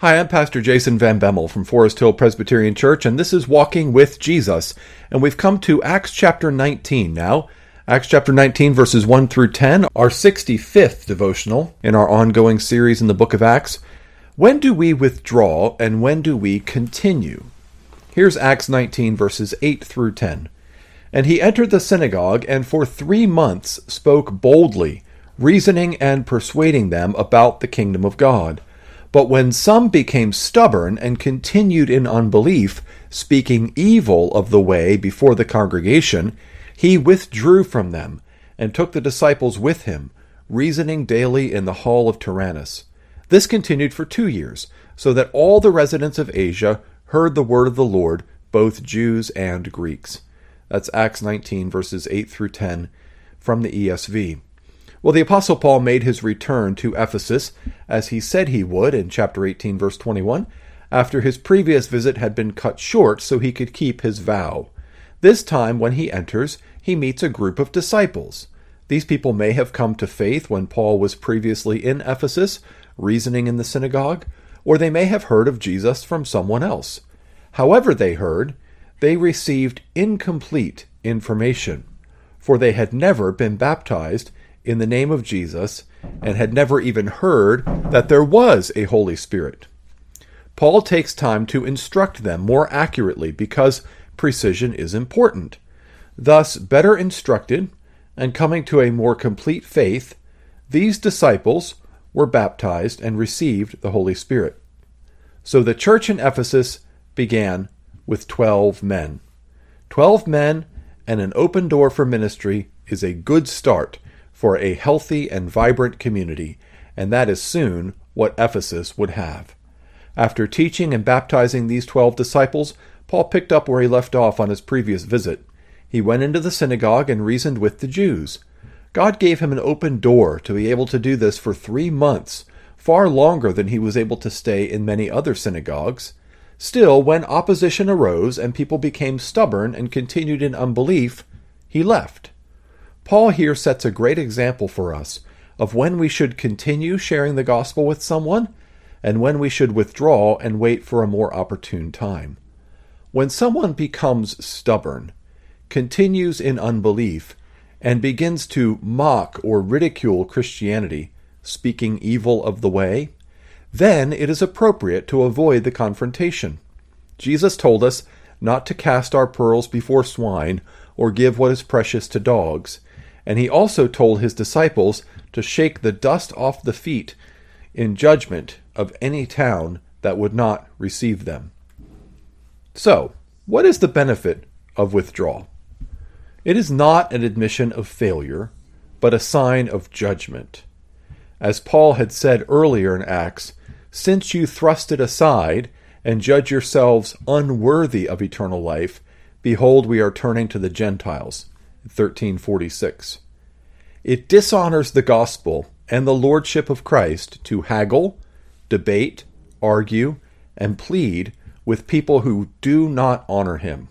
Hi, I'm Pastor Jason Van Bemmel from Forest Hill Presbyterian Church, and this is Walking with Jesus. And we've come to Acts chapter 19 now. Acts chapter 19, verses 1 through 10, our 65th devotional in our ongoing series in the book of Acts. When do we withdraw and when do we continue? Here's Acts 19, verses 8 through 10. And he entered the synagogue and for 3 months spoke boldly, reasoning and persuading them about the kingdom of God. But when some became stubborn and continued in unbelief, speaking evil of the way before the congregation, he withdrew from them and took the disciples with him, reasoning daily in the hall of Tyrannus. This continued for 2 years, so that all the residents of Asia heard the word of the Lord, both Jews and Greeks. That's Acts 19, verses 8 through 10 from the ESV. Well, the Apostle Paul made his return to Ephesus, as he said he would in chapter 18, verse 21, after his previous visit had been cut short so he could keep his vow. This time, when he enters, he meets a group of disciples. These people may have come to faith when Paul was previously in Ephesus, reasoning in the synagogue, or they may have heard of Jesus from someone else. However they heard, they received incomplete information, for they had never been baptized in the name of Jesus, and had never even heard that there was a Holy Spirit. Paul takes time to instruct them more accurately because precision is important. Thus, better instructed and coming to a more complete faith, these disciples were baptized and received the Holy Spirit. So the church in Ephesus began with 12 men. 12 men and an open door for ministry is a good start for a healthy and vibrant community, and that is soon what Ephesus would have. After teaching and baptizing these 12 disciples, Paul picked up where he left off on his previous visit. He went into the synagogue and reasoned with the Jews. God gave him an open door to be able to do this for 3 months, far longer than he was able to stay in many other synagogues. Still, when opposition arose and people became stubborn and continued in unbelief, he left. Paul here sets a great example for us of when we should continue sharing the gospel with someone and when we should withdraw and wait for a more opportune time. When someone becomes stubborn, continues in unbelief, and begins to mock or ridicule Christianity, speaking evil of the way, then it is appropriate to avoid the confrontation. Jesus told us not to cast our pearls before swine or give what is precious to dogs, and he also told his disciples to shake the dust off the feet in judgment of any town that would not receive them. So, what is the benefit of withdrawal? It is not an admission of failure, but a sign of judgment. As Paul had said earlier in Acts, "Since you thrust it aside and judge yourselves unworthy of eternal life, behold, we are turning to the Gentiles." 13:46. It dishonors the gospel and the lordship of Christ to haggle, debate, argue, and plead with people who do not honor him.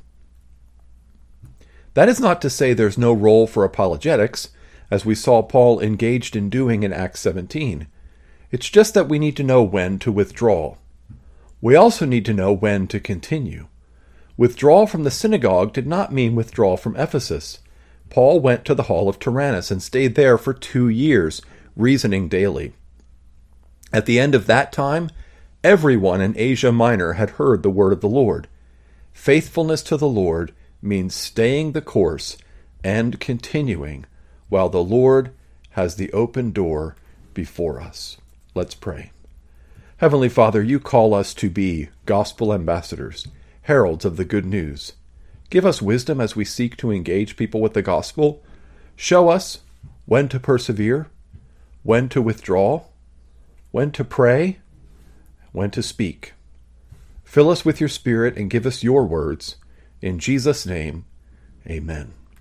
That is not to say there's no role for apologetics, as we saw Paul engaged in doing in Acts 17. It's just that we need to know when to withdraw. We also need to know when to continue. Withdrawal from the synagogue did not mean withdrawal from Ephesus. Paul went to the hall of Tyrannus and stayed there for 2 years, reasoning daily. At the end of that time, everyone in Asia Minor had heard the word of the Lord. Faithfulness to the Lord means staying the course and continuing while the Lord has the open door before us. Let's pray. Heavenly Father, you call us to be gospel ambassadors, heralds of the good news. Give us wisdom as we seek to engage people with the gospel. Show us when to persevere, when to withdraw, when to pray, when to speak. Fill us with your Spirit and give us your words. In Jesus' name, amen.